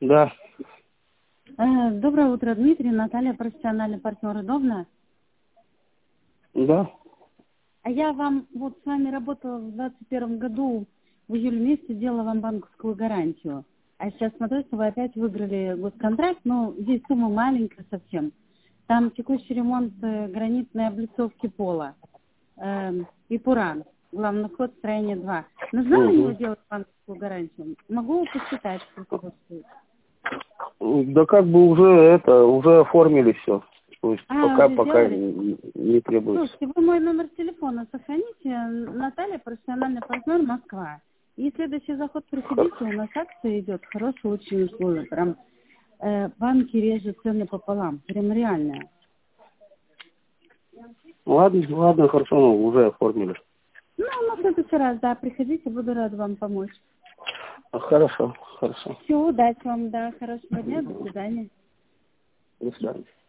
Да, Доброе утро, Дмитрий. Наталья, профессиональный партнер. Удобно? да. А я вам, вот с вами работала в 2021 году, в июле месяце делала вам банковскую гарантию. А сейчас смотрю, что вы опять выиграли госконтракт, но здесь сумма маленькая совсем. Там текущий ремонт гранитной облицовки пола и Пуран. Главный вход, строение 2. Нужно на него Угу. делать банковскую гарантию? Могу посчитать, сколько это стоит. Да как бы уже оформили все. То есть пока Уже сделали? не требуется. Слушайте, вы мой номер телефона сохраните. Наталья, профессиональный партнер, Москва. И следующий заход приходите, у нас акция идет, хорошие очень условия. Прям банки режут цены пополам. Прям реальная. Ладно, хорошо, ну, уже оформили. Ну, на следующий раз, да, приходите, буду рада вам помочь. Хорошо. Всего удачи вам, да, хорошего дня, до свидания. До свидания.